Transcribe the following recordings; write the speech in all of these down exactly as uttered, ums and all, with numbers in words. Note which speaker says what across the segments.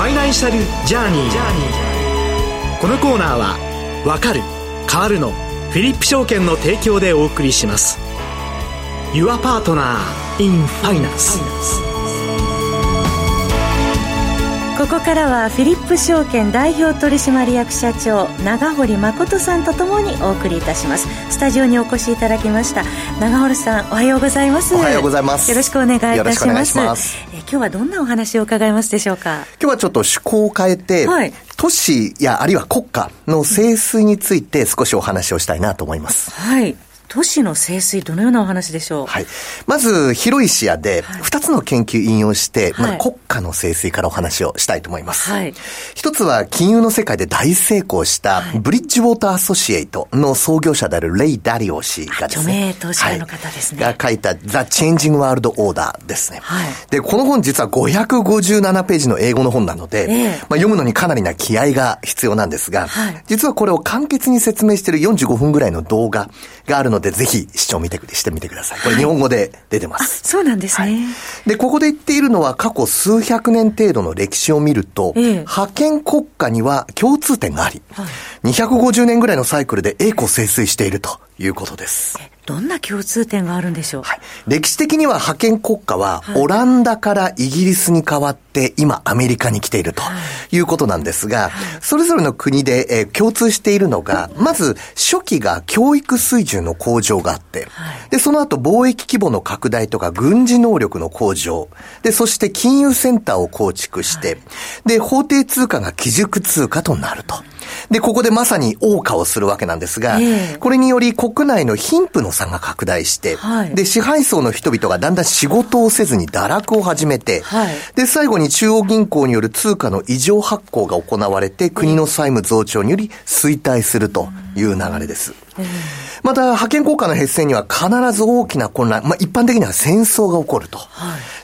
Speaker 1: ァイナンシャルジャーニー。このコーナーはわかる変わるのフィリップ証券の提供でお送りします。 Your Partner in Finance。
Speaker 2: ここからはフィリップ証券代表取締役社長永堀誠さんとともにお送りいたします。スタジオにお越しいただきました永堀さん、おはようございます。
Speaker 3: おはようございます。
Speaker 2: よろしくお願いいたします。
Speaker 3: よろしくお願いします。
Speaker 2: え今日はどんなお話を伺いますでしょうか。
Speaker 3: 今日はちょっと趣向を変えて、はい、都市やあるいは国家の清水について少しお話をしたいなと思います。
Speaker 2: はい、都市の清水、どのようなお話でしょう。
Speaker 3: はい、まず広い視野でふたつの研究引用して、はい、まあ、国家の清水からお話をしたいと思います。はい、一つは金融の世界で大成功したブリッジウォーターアソシエイトの創業者であるレイ・ダリオ氏がですね、
Speaker 2: 著名投資家の方ですね、
Speaker 3: はい、が書いた The Changing World Order ですね。はい、でこの本実はごひゃくごじゅうななページの英語の本なので、えーまあ、読むのにかなりな気合が必要なんですが、はい、実はこれを簡潔に説明しているよんじゅうごふんぐらいの動画があるので、ぜひ視聴見てしてみてください。これ日本語で出てます。
Speaker 2: はい、あ、そうなんですね。はい、
Speaker 3: でここで言っているのは過去数百年程度の歴史を見ると、ええ、覇権国家には共通点があり、はい、にひゃくごじゅうねんぐらいのサイクルで栄枯盛衰しているということです。
Speaker 2: どんな共通点があるんでしょう。
Speaker 3: はい、歴史的には覇権国家はオランダからイギリスに変わって今アメリカに来ているということなんですが、はい、それぞれの国で、えー、共通しているのが、まず初期が教育水準の向上があって、はい、でその後貿易規模の拡大とか軍事能力の向上で、そして金融センターを構築して、はい、で法定通貨が基軸通貨となると。でここでまさに謳歌をするわけなんですが、えー、これにより国内の貧富の差が拡大して、はい、で支配層の人々がだんだん仕事をせずに堕落を始めて、はい、で最後に中央銀行による通貨の異常発行が行われて、国の債務増長により衰退するという流れです。えー、また覇権国家の変遷には必ず大きな混乱、まあ、一般的には戦争が起こると、はい、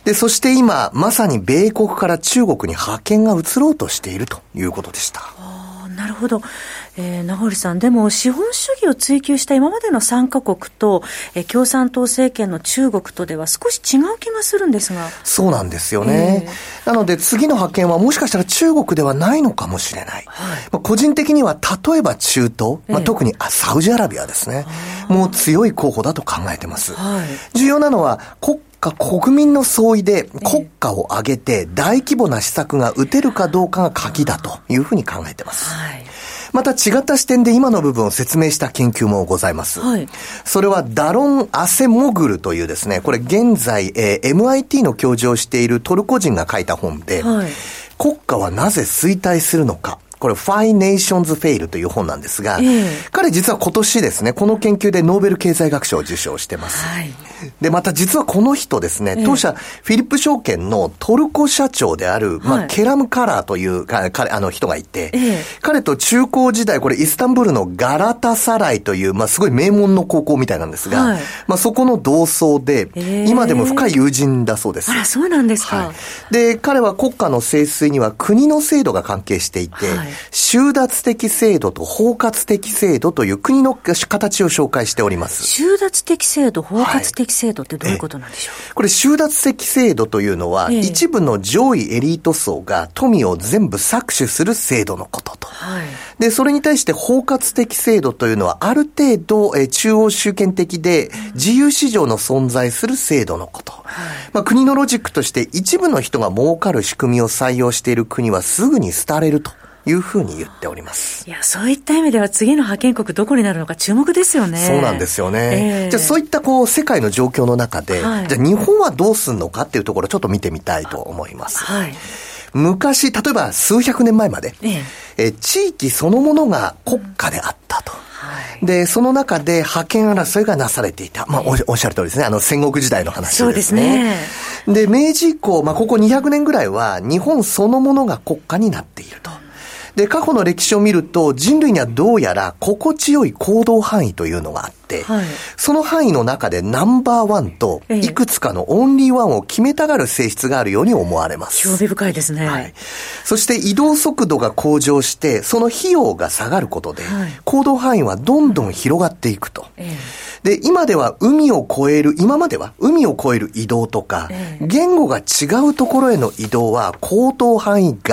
Speaker 3: でそして今まさに米国から中国に覇権が移ろうとしているということでした。
Speaker 2: なるほど。えー、名堀さん、でも資本主義を追求した今までのさんカ国と、えー、共産党政権の中国とでは少し違う気がするんですが。
Speaker 3: そうなんですよね。えー、なので次の覇権はもしかしたら中国ではないのかもしれない。はい、まあ、個人的には例えば中東、まあ、特にサウジアラビアですね、えー、もう強い候補だと考えてます。はい、重要なのは国国民の総意で国家を挙げて大規模な施策が打てるかどうかが鍵だというふうに考えています。はい、また違った視点で今の部分を説明した研究もございます。はい、それはダロン・アセモグルというですね、これ現在、えー、エムアイティー の教授をしているトルコ人が書いた本で、はい、国家はなぜ衰退するのか。これ Why Nations Fail という本なんですが、えー、彼実は今年ですね、この研究でノーベル経済学賞を受賞してます。はい、で、また実はこの人ですね、当社、えー、フィリップ証券のトルコ社長である、まあ、はい、ケラム・カラーという彼あの人がいて、えー、彼と中高時代、これイスタンブールのガラタサライという、まあ、すごい名門の高校みたいなんですが、はい、まあ、そこの同窓で、えー、今でも深い友人だそうです。
Speaker 2: あら、そうなんですか。はい、
Speaker 3: で、彼は国家の盛衰には国の制度が関係していて、はい、収奪的制度と包括的制度という国の形を紹介しております。
Speaker 2: 収奪的制度、包括的制度ってどういうことなんでしょう。はい、
Speaker 3: これ収奪的制度というのは、ええ、一部の上位エリート層が富を全部搾取する制度のことと。はい、で、それに対して包括的制度というのはある程度、え中央集権的で自由市場の存在する制度のこと。はい、まあ、国のロジックとして一部の人が儲かる仕組みを採用している国はすぐに廃れるというふうに言っております。
Speaker 2: いや、そういった意味では次の覇権国どこになるのか注目ですよね。
Speaker 3: そうなんですよね。えー、じゃあそういったこう世界の状況の中で、はい、じゃあ日本はどうするのかっていうところをちょっと見てみたいと思います。はい、昔、例えば数百年前まで、えーえ地域そのものが国家であったと。うん、で、その中で覇権争いがなされていた。まあ、お, おっしゃる通りですね。あの、戦国時代の話ですね。そうですね。で、明治以降、まあ、ここにひゃくねんぐらいは、日本そのものが国家になっていると。で、過去の歴史を見ると、人類にはどうやら心地よい行動範囲というのがあって、はい、その範囲の中でナンバーワンと、いくつかのオンリーワンを決めたがる性質があるように思われます。
Speaker 2: 興味深いですね。はい。
Speaker 3: そして移動速度が向上して、その費用が下がることで、はい、行動範囲はどんどん広がっていくと。ええ、で、今では海を越える、今までは海を越える移動とか、ええ、言語が違うところへの移動は行動範囲外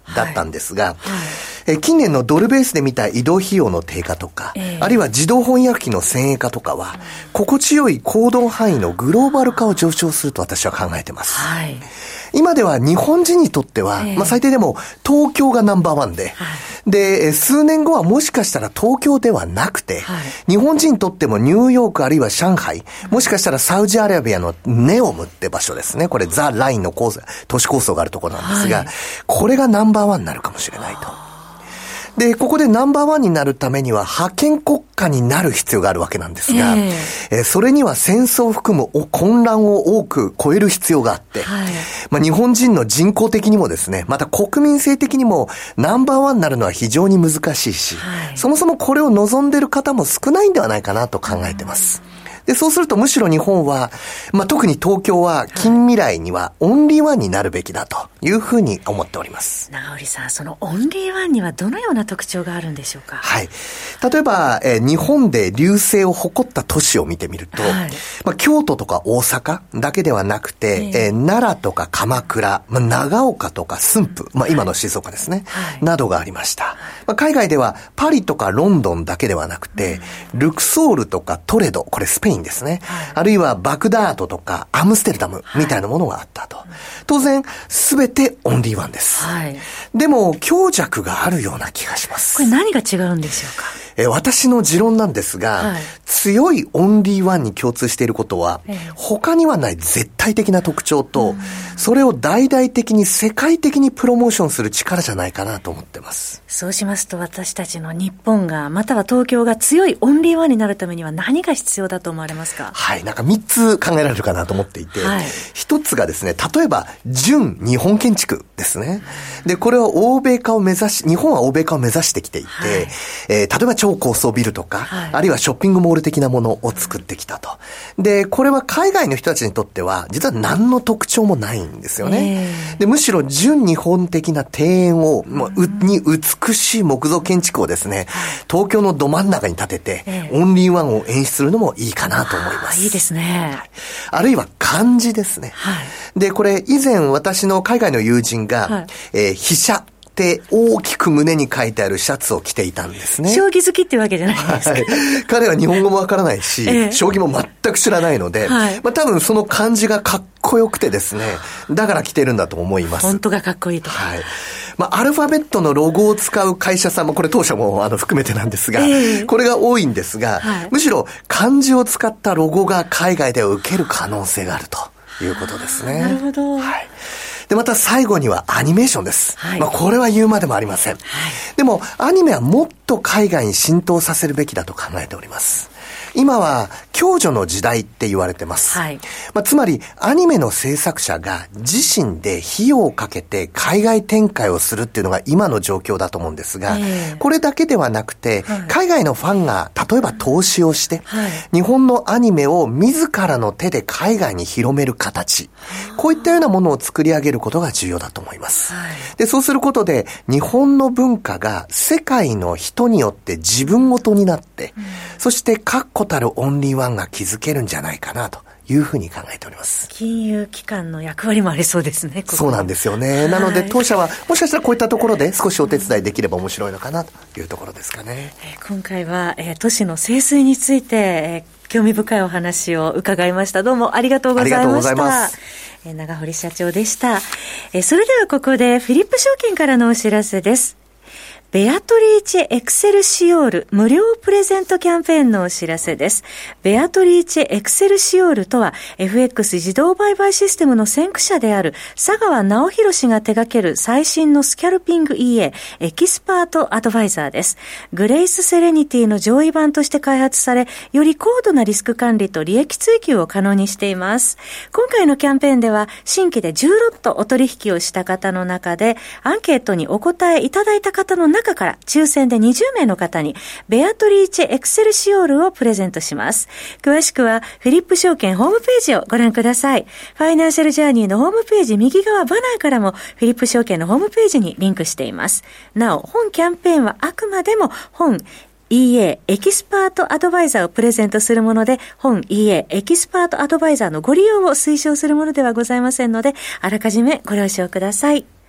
Speaker 3: だったんですが、はいはい、近年のドルベースで見た移動費用の低下とか、えー、あるいは自動翻訳機の先鋭化とかは、うん、心地よい行動範囲のグローバル化を助長すると私は考えています。はい、今では日本人にとっては、えーまあ、最低でも東京がナンバーワンで、はい、で、数年後はもしかしたら東京ではなくて、はい、日本人にとってもニューヨークあるいは上海、もしかしたらサウジアラビアのネオムって場所ですね。これザ・ラインの構想都市構想があるところなんですが、はい、これがナンバーワンになるかもしれないと。で、ここでナンバーワンになるためには覇権国家になる必要があるわけなんですが、えーえー、それには戦争を含む混乱を多く超える必要があって、はい、まあ、日本人の人口的にもですね、また国民性的にもナンバーワンになるのは非常に難しいし、はい、そもそもこれを望んでいる方も少ないんではないかなと考えています。で、そうするとむしろ日本は、まあ、特に東京は近未来にはオンリーワンになるべきだというふうに思っております。
Speaker 2: 長堀さん、そのオンリーワンにはどのような特徴があるんでしょうか。
Speaker 3: はい。例えば、えー、日本で隆盛を誇った都市を見てみると、はい、まあ、京都とか大阪だけではなくて、えーえー、奈良とか鎌倉、まあ、長岡とか駿府、まあ、今の静岡ですね、はい、などがありました。まあ、海外ではパリとかロンドンだけではなくて、うん、ルクソールとかトレド、これスペインですね、はい、あるいはバグダードとかアムステルダムみたいなものがあったと、はい、当然すべてオンリーワンです、はい、でも強弱があるような気がします。
Speaker 2: これ何が違うんでしょうか。
Speaker 3: え私の持論なんですが、はい、強いオンリーワンに共通していることは、ええ、他にはない絶対的な特徴と、うん、それを大々的に世界的にプロモーションする力じゃないかなと思ってます。
Speaker 2: そうしますと、私たちの日本がまたは東京が強いオンリーワンになるためには何が必要だと思われますか。
Speaker 3: はい、なんかみっつ考えられるかなと思っていて、はい、ひとつがですね、例えば純日本建築ですね。で、これは欧米化を目指し、日本は欧米化を目指してきていて、はい、えー、例えば超高層ビルとか、はい、あるいはショッピングモール的なものを作ってきたと。で、これは海外の人たちにとっては実は何の特徴もないんですよね。えー、で、むしろ純日本的な庭園を、もう、に美しい木造建築をですね、東京のど真ん中に建てて、えー、オンリーワンを演出するのもいいかなと思います。
Speaker 2: いいですね。
Speaker 3: あるいは漢字ですね。はい、で、これ以前私の海外の友人が、はい、えー、飛車って大きく胸に書いてあるシャツを着ていたんですね。
Speaker 2: 将棋好きっていうわけじゃないですか。はい、
Speaker 3: 彼は日本語もわからないし、ええ、将棋も全く知らないので、はい、まあ、多分その漢字がかっこよくてですね、だから着てるんだと思います。
Speaker 2: 本当がかっこいいと。
Speaker 3: はい。まあ、アルファベットのロゴを使う会社さんも、これ当社もあの含めてなんですが、ええ、これが多いんですが、はい、むしろ漢字を使ったロゴが海外では受ける可能性があるということですね。
Speaker 2: なるほど。
Speaker 3: はい。で、また最後にはアニメーションです。はい、まあ、これは言うまでもありません。はい、でも、アニメはもっと海外に浸透させるべきだと考えております。今は共助の時代って言われてます。はい、まあ、つまりアニメの制作者が自身で費用をかけて海外展開をするっていうのが今の状況だと思うんですが、えー、これだけではなくて、はい、海外のファンが例えば投資をして、はい、日本のアニメを自らの手で海外に広める形、こういったようなものを作り上げることが重要だと思います。はい、で、そうすることで日本の文化が世界の人によって自分ごとになって、うん、そして確固たるオンリーワンが築けるんじゃないかなというふうに考えております。
Speaker 2: 金融機関の役割もありそうですね。ここ
Speaker 3: そうなんですよね。なので当社はもしかしたらこういったところで少しお手伝いできれば面白いのかなというところですかね。
Speaker 2: えー、今回は、えー、都市の清水について、えー、興味深いお話を伺いました。どうもありがとうございました。ありがとうございます。えー、長堀社長でした。えー、それではここでフィリップ証券からのお知らせです。ベアトリーチェエクセルシオール無料プレゼントキャンペーンのお知らせです。ベアトリーチェエクセルシオールとは エフエックス 自動売買システムの先駆者である佐川直弘氏が手掛ける最新のスキャルピング イーエー エキスパートアドバイザーです。グレイスセレニティの上位版として開発され、より高度なリスク管理と利益追求を可能にしています。今回のキャンペーンでは新規でじゅうロットお取引をした方の中でアンケートにお答えいただいた方の中から抽選でにじゅうめいの方にベアトリーチェエクセルシオールをプレゼントします。詳しくはフィリップ証券ホームページをご覧ください。ファイナンシャルジャーニーのホームページ右側バナーからもフィリップ証券のホームページにリンクしています。なお、本キャンペーンはあくまでも本 イーエー エキスパートアドバイザーをプレゼントするもので、本 イーエー エキスパートアドバイザーのご利用を推奨するものではございませんので、あらかじめご了承ください。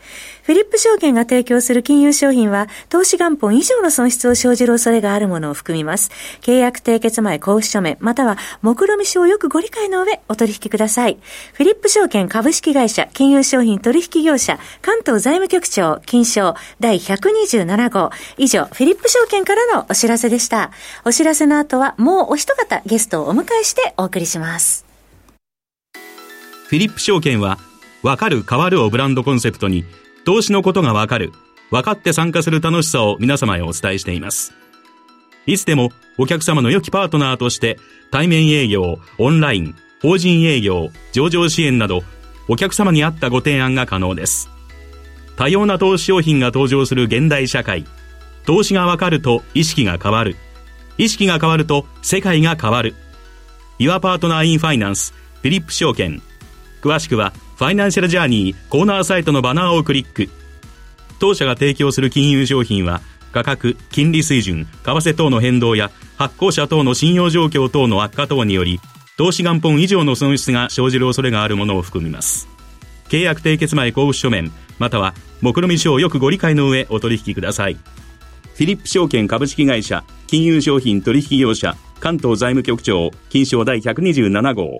Speaker 2: フィリップ証券が提供する金融商品は、投資元本以上の損失を生じる恐れがあるものを含みます。契約締結前交付書面、または目論見書をよくご理解の上、お取引ください。フィリップ証券株式会社、金融商品取引業者、関東財務局長、金商第ひゃくにじゅうなな号。以上、フィリップ証券からのお知らせでした。お知らせの後は、もうお一方ゲストをお迎えしてお送りします。
Speaker 4: フィリップ証券は、わかる変わるをブランドコンセプトに、投資のことがわかる、わかって参加する楽しさを皆様へお伝えしています。いつでもお客様の良きパートナーとして、対面営業、オンライン、法人営業、上場支援など、お客様に合ったご提案が可能です。多様な投資商品が登場する現代社会。投資がわかると意識が変わる。意識が変わると世界が変わる。Your Partner in Finance、フィリップ証券。詳しくは、ファイナンシャルジャーニーコーナーサイトのバナーをクリック。当社が提供する金融商品は、価格、金利水準、為替等の変動や発行者等の信用状況等の悪化等により、投資元本以上の損失が生じる恐れがあるものを含みます。契約締結前交付書面、または目論見書をよくご理解の上お取引ください。フィリップ証券株式会社、金融商品取引業者、関東財務局長、金商第ひゃくにじゅうなな号。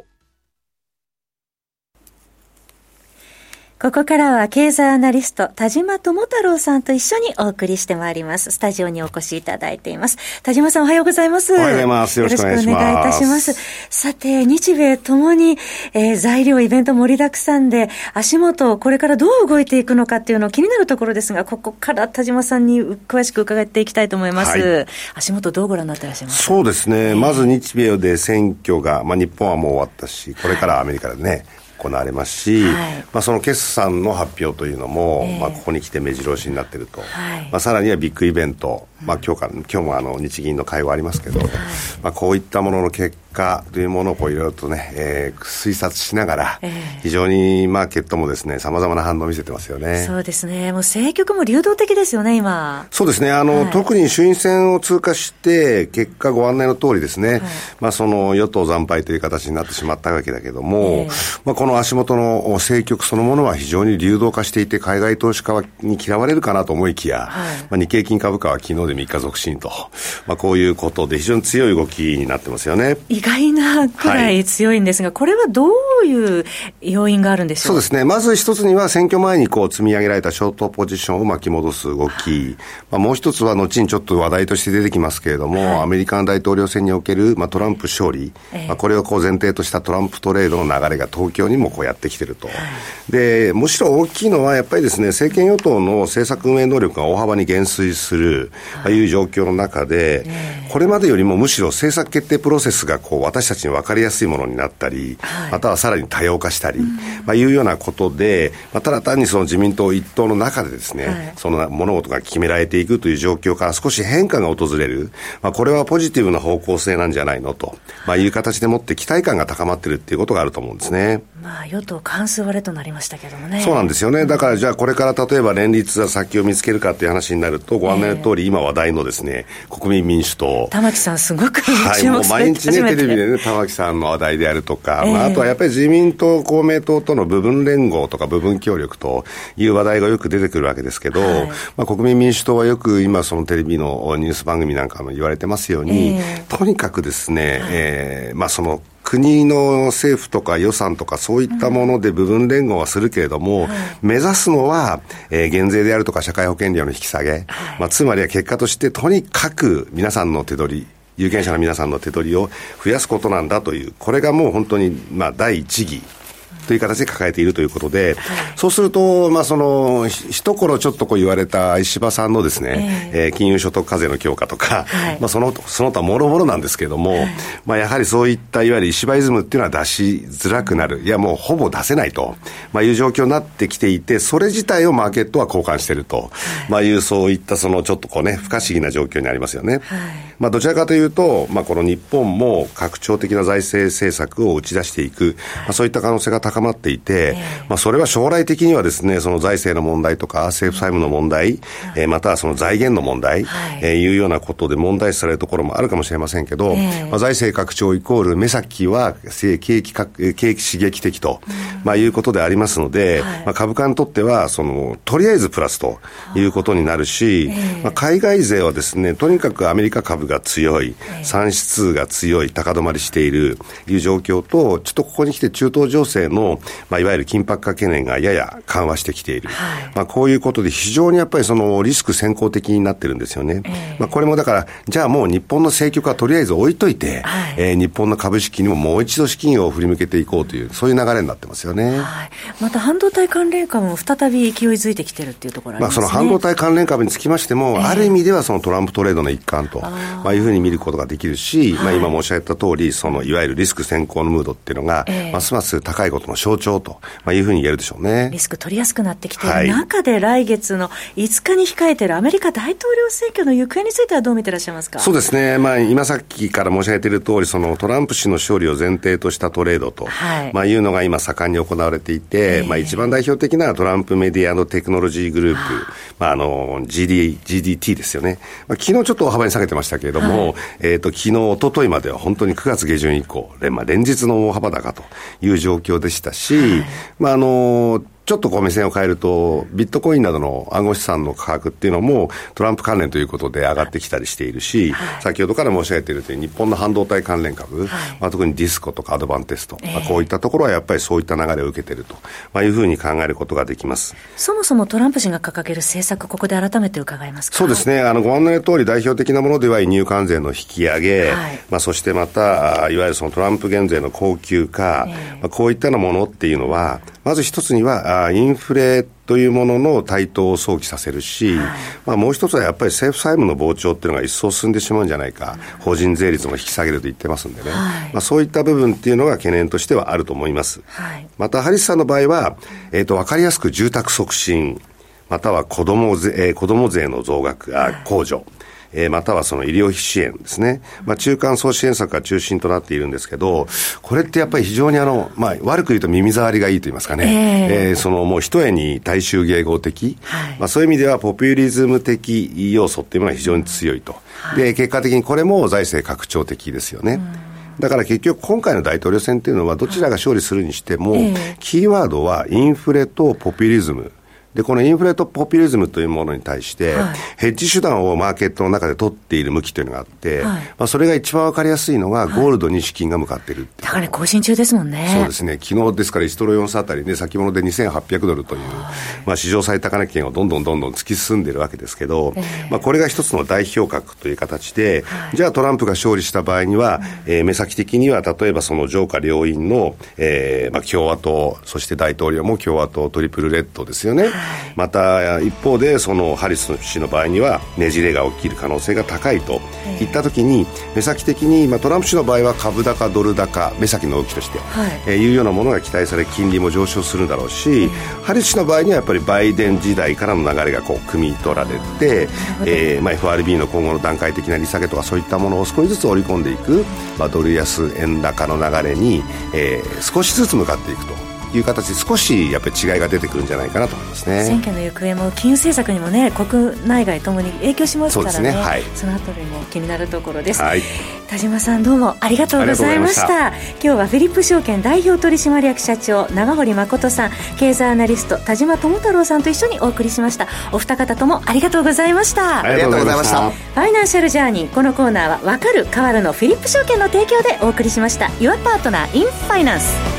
Speaker 2: ここからは経済アナリスト田島智太郎さんと一緒にお送りしてまいります。スタジオにお越しいただいています。田島さん、おはようございます。
Speaker 5: おはようございます。よろしくお願いします。よろしくお願いいたします。
Speaker 2: さて、日米ともに、えー、材料イベント盛りだくさんで、足元これからどう動いていくのかっていうの気になるところですが、ここから田島さんに詳しく伺っていきたいと思います。はい、足元どうご覧になっていらっしゃいますか？
Speaker 5: そうですね、えー、まず日米で選挙が、まあ、日本はもう終わったし、これからアメリカでね、はい、行われますし、はい、まあ、その決算の発表というのも、えーまあ、ここに来て目白押しになっていると、はい、まあ、さらにはビッグイベント、まあ、今日から今日もあの日銀の会合ありますけど、はい、まあ、こういったものの結果というものをこういろいろとね、えー、推察しながら、えー、非常にマーケットもですね、様々な反応を見せてますよね。
Speaker 2: そうですね、もう政局も流動的ですよね、今。
Speaker 5: そうですね、あの、はい、特に衆院選を通過して結果ご案内の通りですね、はい、まあ、その与党惨敗という形になってしまったわけだけども、えーまあ、この足元の政局そのものは非常に流動化していて、海外投資家に嫌われるかなと思いきや、はい、まあ、日経金株価は昨日でみっか続伸と、まあ、こういうことで非常に強い動きになってますよね。
Speaker 2: 意外なくらい強いんですが、はい、これはどういう要因があるんでしょう？
Speaker 5: そうですね、まず一つには選挙前にこう積み上げられたショートポジションを巻き戻す動き、はい、まあ、もう一つは後にちょっと話題として出てきますけれども、はい、アメリカの大統領選における、まあ、トランプ勝利、えーまあ、これをこう前提としたトランプトレードの流れが東京にもこうやってきていると、はい、でむしろ大きいのはやっぱりですね、政権与党の政策運営能力が大幅に減衰するという状況の中で、はい、これまでよりもむしろ政策決定プロセスがこう私たちに分かりやすいものになったり、はい、またはさらに多様化したり、うん、まあ、いうようなことで、まあ、ただ単にその自民党一党の中でですね、はい、その物事が決められていくという状況から少し変化が訪れる、まあ、これはポジティブな方向性なんじゃないのと、まあ、いう形でもって期待感が高まっているっていうことがあると思うんですね。
Speaker 2: まあ、与党過半数割れとなりましたけどもね。
Speaker 5: そうなんですよね。だからじゃあこれから例えば連立は先を見つけるかという話になると、ご案内の通り、えー、今話題のですね、国民民主党、
Speaker 2: 玉木さんすごく注目されて、
Speaker 5: はい、もう毎日ねテレビでね玉木さんの話題であるとか、えーまあ、あとはやっぱり自民党公明党との部分連合とか部分協力という話題がよく出てくるわけですけど、はい、まあ、国民民主党はよく今そのテレビのニュース番組なんかも言われてますように、えー、とにかくですね、はい、えー、まあその国の政府とか予算とかそういったもので部分連合はするけれども、うん、目指すのは、えー、減税であるとか社会保険料の引き下げ、はい、まあ、つまりは結果としてとにかく皆さんの手取り、有権者の皆さんの手取りを増やすことなんだという、これがもう本当に、まあ、第一義という形で抱えているということで、はい、そうすると、まあ、その一頃ちょっとこう言われた石破さんのですね、えーえー、金融所得課税の強化とか、はい、まあ、そのその他もろもろなんですけれども、はい、まあ、やはりそういったいわゆる石破イズムっていうのは出しづらくなる、いやもうほぼ出せないと、まあ、いう状況になってきていて、それ自体をマーケットは交換していると、はい、まあ、いうそういったそのちょっとこうね不可思議な状況にありますよね。はい、 まあ、どちらかというと、まあ、この日本も拡張的な財政政策を打ち出していく、まあ、そういった可能性が高まっていて、まあ、それは将来的にはですね、その財政の問題とか政府債務の問題、えー、またはその財源の問題、はいえー、いうようなことで問題視されるところもあるかもしれませんけど、えーまあ、財政拡張イコール目先は景気、景気刺激的と、うんまあ、いうことでありますので、はいまあ、株価にとってはそのとりあえずプラスということになるし、えーまあ、海外勢はですね、とにかくアメリカ株が強い、産出数が強い、高止まりしているいう状況と、ちょっとここに来て中東情勢の、まあ、いわゆる緊迫化懸念がやや緩和してきている、はいまあ、こういうことで非常にやっぱりそのリスク先行的になってるんですよね、えーまあ、これもだからじゃあもう日本の政局はとりあえず置いといて、はいえー、日本の株式にももう一度資金を振り向けていこうというそういう流れになってますよね、はい、
Speaker 2: また半導体関連株も再び勢いづいてきてるっていうところありますね、
Speaker 5: まあ、その半導体関連株につきましても、えー、ある意味ではそのトランプトレードの一環とまあ、いうふうに見ることができるし、はいまあ、今申し上げた通りそのいわゆるリスク先行のムードっていうのが、えー、ますます高いことの象徴と、まあ、いうふうに言えるでしょうね。
Speaker 2: リスク取りやすくなってきている中で、はい、来月のいつかに控えているアメリカ大統領選挙の行方についてはどう見ていらっしゃいますか。
Speaker 5: そうですね、まあ、今さっきから申し上げている通りそのトランプ氏の勝利を前提としたトレードと、はいまあ、いうのが今盛んに行われていて、えーまあ、一番代表的なトランプメディアテクノロジーグループ、まあ、あの ジーディー、ジーディーティー ですよね、まあ、昨日ちょっと大幅に下げてましたけれども、はいえー、と昨日一昨日までは本当にくがつ下旬以降、まあ、連日の大幅高という状況でしたし、はいまああのちょっとこう目線を変えるとビットコインなどの暗号資産の価格っていうのもトランプ関連ということで上がってきたりしているし、はい、先ほどから申し上げているとおり日本の半導体関連株、はいまあ、特にディスコとかアドバンテスト、えーまあ、こういったところはやっぱりそういった流れを受けていると、まあ、いうふうに考えることができます。
Speaker 2: そもそもトランプ氏が掲げる政策ここで改めて伺えますか。
Speaker 5: そうですね、あのご案内の通り代表的なものでは輸入関税の引き上げ、はいまあ、そしてまたいわゆるそのトランプ減税の恒久化、えーまあ、こういったようなものっていうのはまず一つにはインフレというものの台頭を想起させるし、はいまあ、もう一つはやっぱり政府債務の膨張っていうのが一層進んでしまうんじゃないか、うん、法人税率も引き下げると言ってますんでね、はいまあ、そういった部分っていうのが懸念としてはあると思います、はい、またハリスさんの場合は、えーと、分かりやすく住宅促進または子ども税、えー、子ども税の増額、あ、控除、えー、またはその医療費支援ですね、まあ、中間層支援策が中心となっているんですけど、これってやっぱり非常にあの、まあ、悪く言うと耳障りがいいと言いますかね、えーえー、そのもう一重に大衆迎合的、はいまあ、そういう意味ではポピュリズム的要素っていうのが非常に強いと、はい、で結果的にこれも財政拡張的ですよね、うんだから結局今回の大統領選っていうのはどちらが勝利するにしても、えー、キーワードはインフレとポピュリズムで、このインフレとポピュリズムというものに対して、はい、ヘッジ手段をマーケットの中で取っている向きというのがあって、はいまあ、それが一番わかりやすいのがゴールドに資金が向かっているっていう、
Speaker 2: 高値更新中ですもんね。
Speaker 5: そうですね、昨日ですからいちドルよんせんあたりで先物でにせんはっぴゃくドルという、まあ、史上最高値圏をどんどんどんどん突き進んでいるわけですけど、えーまあ、これが一つの代表格という形で、はい、じゃあトランプが勝利した場合には、うんえー、目先的には例えばその上下両院の、えーまあ、共和党そして大統領も共和党トリプルレッドですよね、はい、また一方でそのハリス氏の場合にはねじれが起きる可能性が高いといったときに、目先的に、まあ、トランプ氏の場合は株高ドル高目先の動きとして、はいえー、いうようなものが期待され金利も上昇するだろうし、ハリス氏の場合にはやっぱりバイデン時代からの流れがこう汲み取られて、えーまあ、エフアールビー の今後の段階的な利下げとかそういったものを少しずつ織り込んでいく、まあ、ドル安円高の流れに、えー、少しずつ向かっていくという形で少しやっぱり違いが出てくるんじゃないかなと思いますね。
Speaker 2: 選挙の行方も金融政策にもね国内外ともに影響しますから ね, そうですね、はい、そのあたりも気になるところです、はい、田島さんどうもありがとうございました。今日はフィリップ証券代表取締役社長長堀誠さん、経済アナリスト田島智太郎さんと一緒にお送りしました。お二方ともありがとうございました。
Speaker 3: ありがとうございました。
Speaker 2: ファイナンシャルジャーニー、このコーナーはわかる変わるのフィリップ証券の提供でお送りしました。 Your Partner in Finance。